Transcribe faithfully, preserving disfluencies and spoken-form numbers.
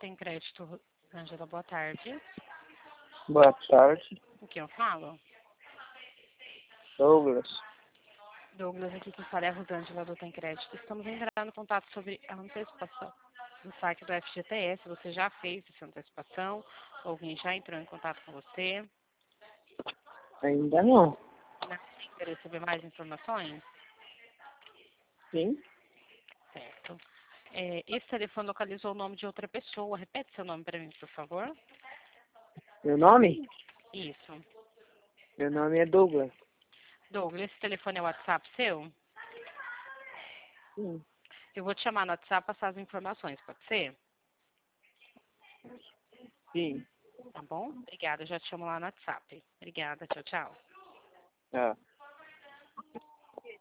Tem Crédito, Ângela, boa tarde. Boa tarde, Com quem eu falo? Douglas. Douglas, aqui que fala é a Rosângela do Tem Crédito. Estamos entrando em contato sobre a antecipação do saque do F G T S. Você já fez essa antecipação? Alguém já entrou em contato com você? Ainda não. Não tem interesse em saber mais informações? Sim? Certo. É, esse telefone localizou o nome de outra pessoa. Repete seu nome para mim, por favor. Meu nome? Isso. Meu nome é Douglas. Douglas, esse telefone é o WhatsApp seu? Sim. Eu vou te chamar no WhatsApp passar as informações, pode ser? Sim. Tá bom? Obrigada, eu já te chamo lá no WhatsApp. Obrigada, tchau, tchau. Tá.